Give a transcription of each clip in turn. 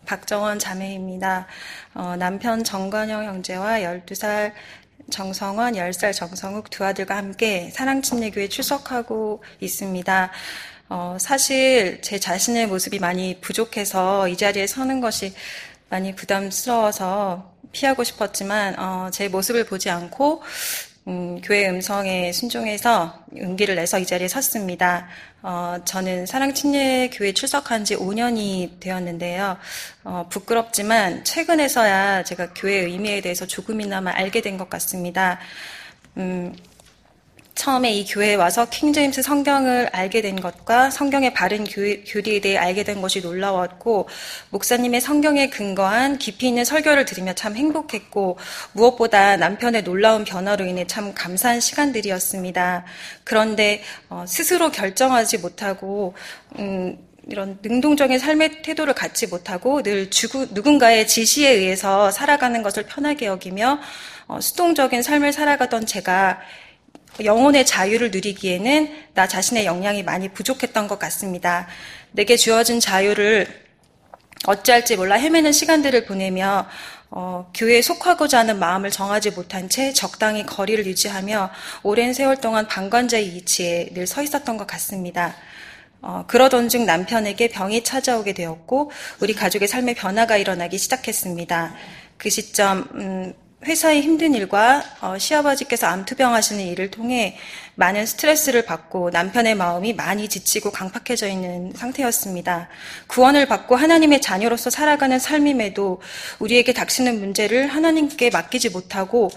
박정원 자매입니다. 남편 정관영 형제와 12살 정성원, 10살 정성욱 두 아들과 함께 사랑침례교회 출석하고 있습니다. 사실 제 자신의 모습이 많이 부족해서 이 자리에 서는 것이 많이 부담스러워서 피하고 싶었지만 제 모습을 보지 않고 교회 음성에 순종해서 용기를 내서 이 자리에 섰습니다. 저는 사랑침례교회 출석한 지 5년이 되었는데요. 부끄럽지만 최근에서야 제가 교회의 의미에 대해서 조금이나마 알게 된 것 같습니다. 처음에 이 교회에 와서 킹제임스 성경을 알게 된 것과 성경의 바른 교리에 대해 알게 된 것이 놀라웠고, 목사님의 성경에 근거한 깊이 있는 설교를 들으며 참 행복했고, 무엇보다 남편의 놀라운 변화로 인해 참 감사한 시간들이었습니다. 그런데 스스로 결정하지 못하고 이런 능동적인 삶의 태도를 갖지 못하고 늘 누군가의 지시에 의해서 살아가는 것을 편하게 여기며 수동적인 삶을 살아가던 제가 영혼의 자유를 누리기에는 나 자신의 역량이 많이 부족했던 것 같습니다. 내게 주어진 자유를 어찌할지 몰라 헤매는 시간들을 보내며 교회에 속하고자 하는 마음을 정하지 못한 채 적당히 거리를 유지하며 오랜 세월 동안 방관자의 위치에 늘 서 있었던 것 같습니다. 그러던 중 남편에게 병이 찾아오게 되었고 우리 가족의 삶의 변화가 일어나기 시작했습니다. 그 시점 회사의 힘든 일과 시아버지께서 암투병하시는 일을 통해 많은 스트레스를 받고 남편의 마음이 많이 지치고 강팍해져 있는 상태였습니다. 구원을 받고 하나님의 자녀로서 살아가는 삶임에도 우리에게 닥치는 문제를 하나님께 맡기지 못하고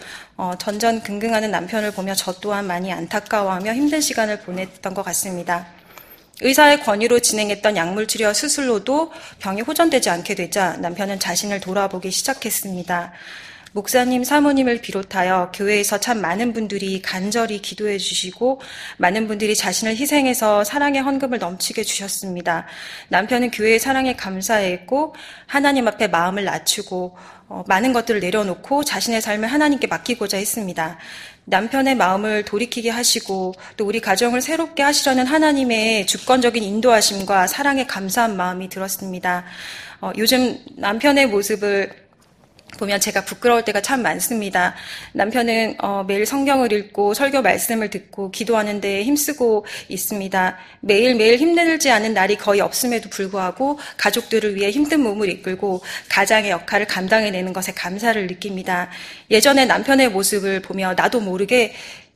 전전긍긍하는 남편을 보며 저 또한 많이 안타까워하며 힘든 시간을 보냈던 것 같습니다. 의사의 권유로 진행했던 약물치료와 수술로도 병이 호전되지 않게 되자 남편은 자신을 돌아보기 시작했습니다. 목사님, 사모님을 비롯하여 교회에서 참 많은 분들이 간절히 기도해 주시고 많은 분들이 자신을 희생해서 사랑의 헌금을 넘치게 주셨습니다. 남편은 교회의 사랑에 감사했고 하나님 앞에 마음을 낮추고 많은 것들을 내려놓고 자신의 삶을 하나님께 맡기고자 했습니다. 남편의 마음을 돌이키게 하시고 또 우리 가정을 새롭게 하시려는 하나님의 주권적인 인도하심과 사랑에 감사한 마음이 들었습니다. 요즘 남편의 모습을 보면 제가 부끄러울 때가 참 많습니다. 남편은 매일 성경을 읽고 설교 말씀을 듣고 기도하는 데 힘쓰고 있습니다. 매일매일 힘들지 않은 날이 거의 없음에도 불구하고 가족들을 위해 힘든 몸을 이끌고 가장의 역할을 감당해내는 것에 감사를 느낍니다. 예전에 남편의 모습을 보며 나도 모르게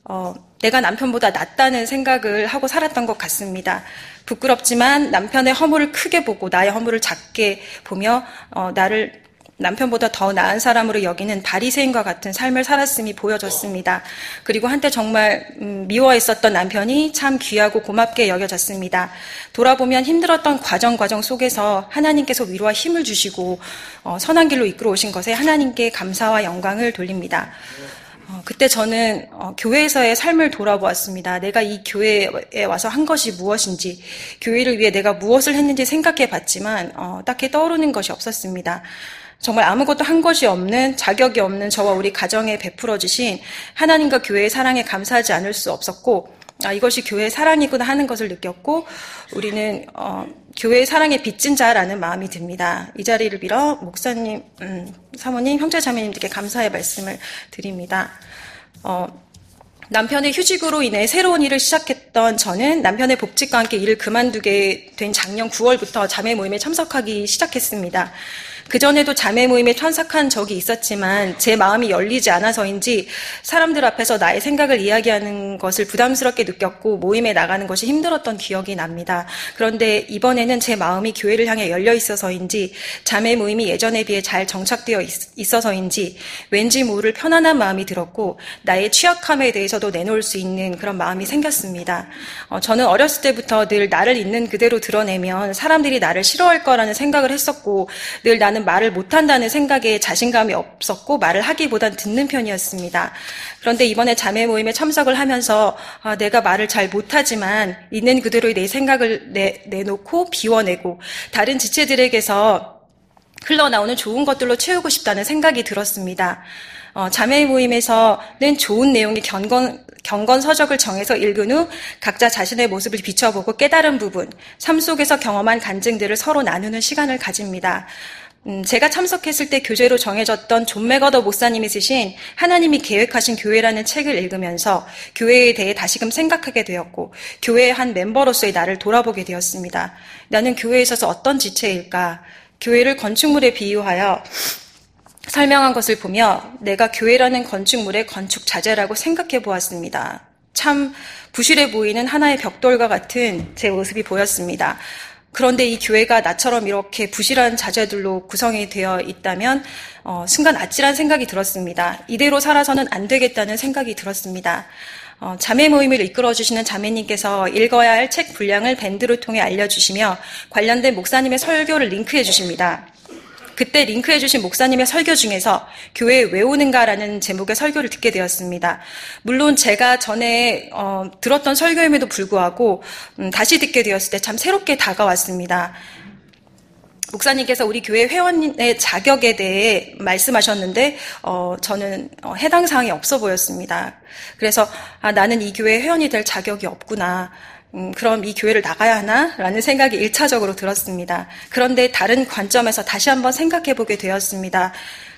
내가 남편보다 낫다는 생각을 하고 살았던 것 같습니다. 부끄럽지만 남편의 허물을 크게 보고 나의 허물을 작게 보며 나를 남편보다 더 나은 사람으로 여기는 바리새인과 같은 삶을 살았음이 보여졌습니다. 그리고 한때 정말 미워했었던 남편이 참 귀하고 고맙게 여겨졌습니다. 돌아보면 힘들었던 과정 속에서 하나님께서 위로와 힘을 주시고 선한 길로 이끌어 오신 것에 하나님께 감사와 영광을 돌립니다. 그때 저는 교회에서의 삶을 돌아보았습니다. 내가 이 교회에 와서 한 것이 무엇인지, 교회를 위해 내가 무엇을 했는지 생각해 봤지만 딱히 떠오르는 것이 없었습니다. 정말 아무것도 한 것이 없는, 자격이 없는 저와 우리 가정에 베풀어 주신 하나님과 교회의 사랑에 감사하지 않을 수 없었고, 이것이 교회의 사랑이구나 하는 것을 느꼈고, 우리는 교회의 사랑에 빚진 자라는 마음이 듭니다. 이 자리를 빌어 목사님, 사모님, 형제 자매님들께 감사의 말씀을 드립니다. 남편의 휴직으로 인해 새로운 일을 시작했던 저는 남편의 복직과 함께 일을 그만두게 된 작년 9월부터 자매 모임에 참석하기 시작했습니다. 그전에도 자매 모임에 참석한 적이 있었지만 제 마음이 열리지 않아서인지 사람들 앞에서 나의 생각을 이야기하는 것을 부담스럽게 느꼈고 모임에 나가는 것이 힘들었던 기억이 납니다. 그런데 이번에는 제 마음이 교회를 향해 열려 있어서인지 자매 모임이 예전에 비해 잘 정착되어 있어서인지 왠지 모를 편안한 마음이 들었고 나의 취약함에 대해서도 내놓을 수 있는 그런 마음이 생겼습니다. 저는 어렸을 때부터 늘 나를 있는 그대로 드러내면 사람들이 나를 싫어할 거라는 생각을 했었고 늘 나는 말을 못한다는 생각에 자신감이 없었고 말을 하기보단 듣는 편이었습니다. 그런데 이번에 자매 모임에 참석을 하면서 내가 말을 잘 못하지만 있는 그대로의 내 생각을 내놓고 비워내고 다른 지체들에게서 흘러나오는 좋은 것들로 채우고 싶다는 생각이 들었습니다. 자매 모임에서는 좋은 내용의 경건 서적을 정해서 읽은 후 각자 자신의 모습을 비춰보고 깨달은 부분, 삶 속에서 경험한 간증들을 서로 나누는 시간을 가집니다. 제가 참석했을 때 교재로 정해졌던 존 맥어더 목사님이 쓰신 하나님이 계획하신 교회라는 책을 읽으면서 교회에 대해 다시금 생각하게 되었고 교회의 한 멤버로서의 나를 돌아보게 되었습니다. 나는 교회에 있어서 어떤 지체일까? 교회를 건축물에 비유하여 설명한 것을 보며 내가 교회라는 건축물의 건축 자재라고 생각해 보았습니다. 참 부실해 보이는 하나의 벽돌과 같은 제 모습이 보였습니다. 그런데 이 교회가 나처럼 이렇게 부실한 자재들로 구성이 되어 있다면 순간 아찔한 생각이 들었습니다. 이대로 살아서는 안 되겠다는 생각이 들었습니다. 자매 모임을 이끌어주시는 자매님께서 읽어야 할 책 분량을 밴드를 통해 알려주시며 관련된 목사님의 설교를 링크해 주십니다. 그때 링크해 주신 목사님의 설교 중에서 교회에 왜 오는가라는 제목의 설교를 듣게 되었습니다. 물론 제가 전에 들었던 설교임에도 불구하고 다시 듣게 되었을 때 참 새롭게 다가왔습니다. 목사님께서 우리 교회 회원의 자격에 대해 말씀하셨는데 저는 해당 사항이 없어 보였습니다. 그래서 나는 이 교회 회원이 될 자격이 없구나. 그럼 이 교회를 나가야 하나? 라는 생각이 1차적으로 들었습니다. 그런데 다른 관점에서 다시 한번 생각해 보게 되었습니다.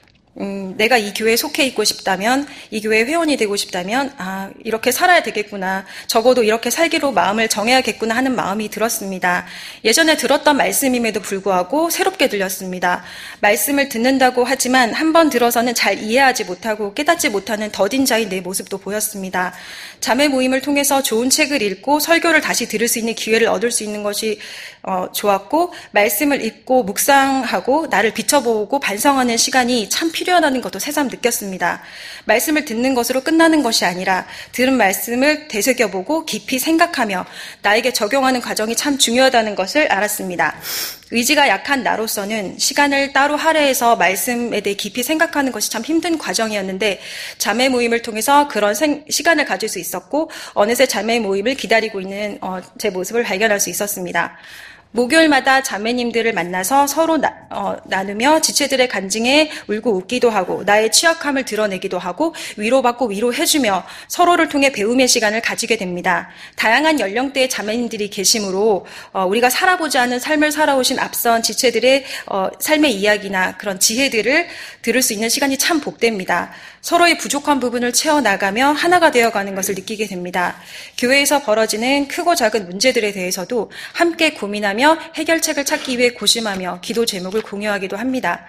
내가 이 교회에 속해 있고 싶다면, 이 교회 회원이 되고 싶다면, 이렇게 살아야 되겠구나. 적어도 이렇게 살기로 마음을 정해야겠구나 하는 마음이 들었습니다. 예전에 들었던 말씀임에도 불구하고 새롭게 들렸습니다. 말씀을 듣는다고 하지만 한 번 들어서는 잘 이해하지 못하고 깨닫지 못하는 더딘 자인 내 모습도 보였습니다. 자매 모임을 통해서 좋은 책을 읽고 설교를 다시 들을 수 있는 기회를 얻을 수 있는 것이 좋았고, 말씀을 읽고 묵상하고 나를 비춰보고 반성하는 시간이 참 필요하다는 것도 새삼 느꼈습니다. 말씀을 듣는 것으로 끝나는 것이 아니라 들은 말씀을 되새겨보고 깊이 생각하며 나에게 적용하는 과정이 참 중요하다는 것을 알았습니다. 의지가 약한 나로서는 시간을 따로 할애해서 말씀에 대해 깊이 생각하는 것이 참 힘든 과정이었는데 자매 모임을 통해서 그런 시간을 가질 수 있었고 어느새 자매 모임을 기다리고 있는 제 모습을 발견할 수 있었습니다. 목요일마다 자매님들을 만나서 서로 나누며 지체들의 간증에 울고 웃기도 하고 나의 취약함을 드러내기도 하고 위로받고 위로해주며 서로를 통해 배움의 시간을 가지게 됩니다. 다양한 연령대의 자매님들이 계시므로 우리가 살아보지 않은 삶을 살아오신 앞선 지체들의 삶의 이야기나 그런 지혜들을 들을 수 있는 시간이 참 복됩니다. 서로의 부족한 부분을 채워나가며 하나가 되어가는 것을 느끼게 됩니다. 교회에서 벌어지는 크고 작은 문제들에 대해서도 함께 고민하며 해결책을 찾기 위해 고심하며 기도 제목을 공유하기도 합니다.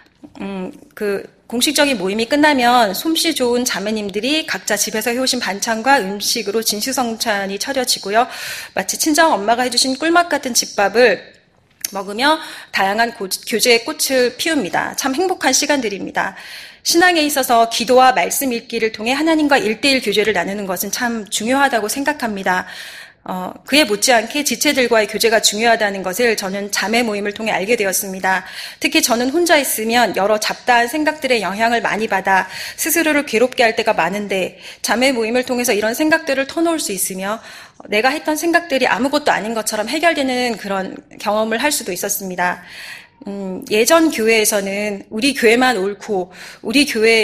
공식적인 모임이 끝나면 솜씨 좋은 자매님들이 각자 집에서 해오신 반찬과 음식으로 진수성찬이 차려지고요. 마치 친정 엄마가 해주신 꿀맛 같은 집밥을 먹으며 다양한 교제의 꽃을 피웁니다. 참 행복한 시간들입니다. 신앙에 있어서 기도와 말씀 읽기를 통해 하나님과 1:1 교제를 나누는 것은 참 중요하다고 생각합니다. 그에 못지않게 지체들과의 교제가 중요하다는 것을 저는 자매 모임을 통해 알게 되었습니다. 특히 저는 혼자 있으면 여러 잡다한 생각들의 영향을 많이 받아 스스로를 괴롭게 할 때가 많은데 자매 모임을 통해서 이런 생각들을 터놓을 수 있으며 내가 했던 생각들이 아무것도 아닌 것처럼 해결되는 그런 경험을 할 수도 있었습니다. 예전 교회에서는 우리 교회만 옳고 우리 교회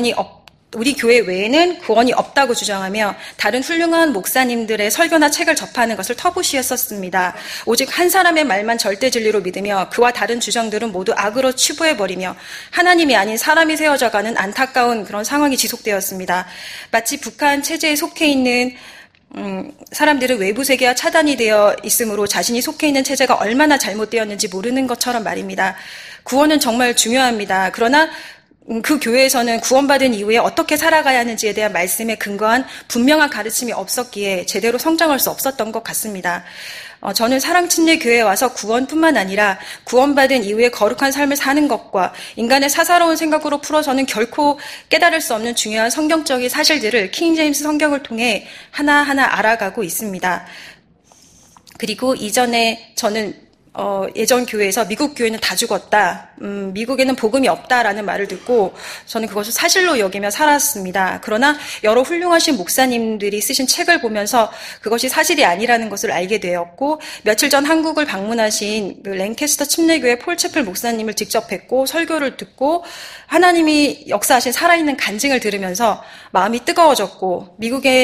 외에는 구원이 없다고 주장하며 다른 훌륭한 목사님들의 설교나 책을 접하는 것을 터부시했었습니다. 오직 한 사람의 말만 절대 진리로 믿으며 그와 다른 주장들은 모두 악으로 치부해버리며 하나님이 아닌 사람이 세워져가는 안타까운 그런 상황이 지속되었습니다. 마치 북한 체제에 속해 있는 사람들은 외부 세계와 차단이 되어 있으므로 자신이 속해 있는 체제가 얼마나 잘못되었는지 모르는 것처럼 말입니다. 구원은 정말 중요합니다. 그러나 그 교회에서는 구원받은 이후에 어떻게 살아가야 하는지에 대한 말씀에 근거한 분명한 가르침이 없었기에 제대로 성장할 수 없었던 것 같습니다. 저는 사랑침례 교회에 와서 구원뿐만 아니라 구원받은 이후에 거룩한 삶을 사는 것과 인간의 사사로운 생각으로 풀어서는 결코 깨달을 수 없는 중요한 성경적인 사실들을 킹 제임스 성경을 통해 하나하나 알아가고 있습니다. 그리고 이전에 저는 예전 교회에서 미국 교회는 다 죽었다. 미국에는 복음이 없다라는 말을 듣고 저는 그것을 사실로 여기며 살았습니다. 그러나 여러 훌륭하신 목사님들이 쓰신 책을 보면서 그것이 사실이 아니라는 것을 알게 되었고 며칠 전 한국을 방문하신 랭캐스터 침례교회 폴 채플 목사님을 직접 뵙고 설교를 듣고 하나님이 역사하신 살아있는 간증을 들으면서 마음이 뜨거워졌고 미국의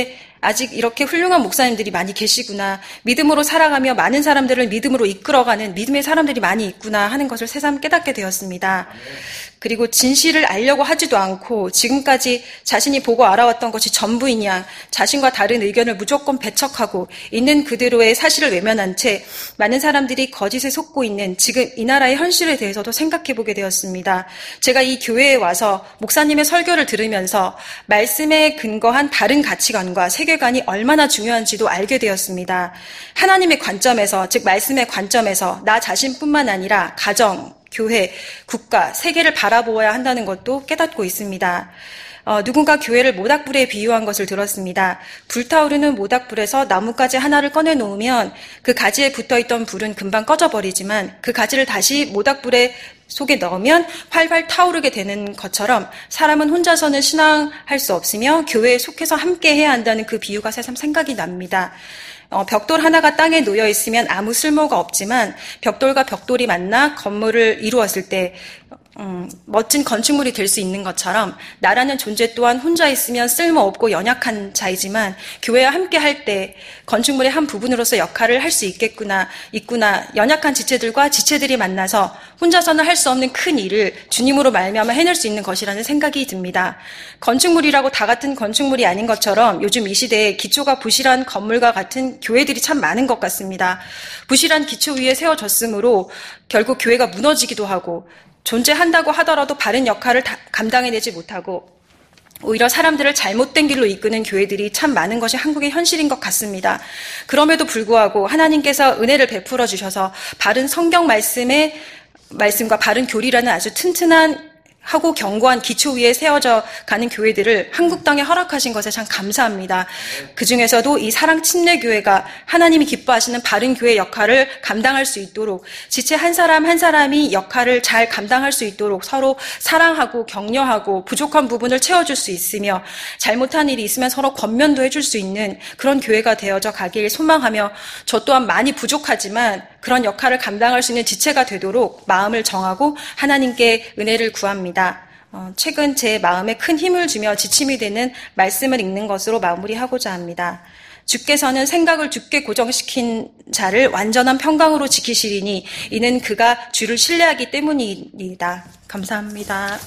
아직 이렇게 훌륭한 목사님들이 많이 계시구나. 믿음으로 살아가며 많은 사람들을 믿음으로 이끌어가는 믿음의 사람들이 많이 있구나 하는 것을 새삼 깨닫게 되었습니다. 그리고 진실을 알려고 하지도 않고 지금까지 자신이 보고 알아왔던 것이 전부인 양 자신과 다른 의견을 무조건 배척하고 있는 그대로의 사실을 외면한 채 많은 사람들이 거짓에 속고 있는 지금 이 나라의 현실에 대해서도 생각해보게 되었습니다. 제가 이 교회에 와서 목사님의 설교를 들으면서 말씀에 근거한 다른 가치관과 세계관이 얼마나 중요한지도 알게 되었습니다. 하나님의 관점에서, 즉 말씀의 관점에서 나 자신뿐만 아니라 가정, 교회, 국가, 세계를 바라보아야 한다는 것도 깨닫고 있습니다. 누군가 교회를 모닥불에 비유한 것을 들었습니다. 불타오르는 모닥불에서 나뭇가지 하나를 꺼내놓으면 그 가지에 붙어있던 불은 금방 꺼져버리지만 그 가지를 다시 모닥불에 속에 넣으면 활활 타오르게 되는 것처럼 사람은 혼자서는 신앙할 수 없으며 교회에 속해서 함께 해야 한다는 그 비유가 새삼 생각이 납니다. 벽돌 하나가 땅에 놓여 있으면 아무 쓸모가 없지만 벽돌과 벽돌이 만나 건물을 이루었을 때 멋진 건축물이 될 수 있는 것처럼 나라는 존재 또한 혼자 있으면 쓸모없고 연약한 자이지만 교회와 함께 할 때 건축물의 한 부분으로서 역할을 할 수 있구나. 연약한 지체들과 지체들이 만나서 혼자서는 할 수 없는 큰 일을 주님으로 말미암아 해낼 수 있는 것이라는 생각이 듭니다. 건축물이라고 다 같은 건축물이 아닌 것처럼 요즘 이 시대에 기초가 부실한 건물과 같은 교회들이 참 많은 것 같습니다. 부실한 기초 위에 세워졌으므로 결국 교회가 무너지기도 하고 존재한다고 하더라도 바른 역할을 감당해내지 못하고 오히려 사람들을 잘못된 길로 이끄는 교회들이 참 많은 것이 한국의 현실인 것 같습니다. 그럼에도 불구하고 하나님께서 은혜를 베풀어 주셔서 바른 성경 말씀과 바른 교리라는 아주 튼튼한 하고 견고한 기초 위에 세워져 가는 교회들을 한국 땅에 허락하신 것에 참 감사합니다. 그중에서도 이 사랑 침례교회가 하나님이 기뻐하시는 바른 교회 역할을 감당할 수 있도록 지체 한 사람 한 사람이 역할을 잘 감당할 수 있도록 서로 사랑하고 격려하고 부족한 부분을 채워줄 수 있으며 잘못한 일이 있으면 서로 권면도 해줄 수 있는 그런 교회가 되어져 가길 소망하며 저 또한 많이 부족하지만 그런 역할을 감당할 수 있는 지체가 되도록 마음을 정하고 하나님께 은혜를 구합니다. 최근 제 마음에 큰 힘을 주며 지침이 되는 말씀을 읽는 것으로 마무리하고자 합니다. 주께서는 생각을 굳게 고정시킨 자를 완전한 평강으로 지키시리니 이는 그가 주를 신뢰하기 때문이니이다. 감사합니다.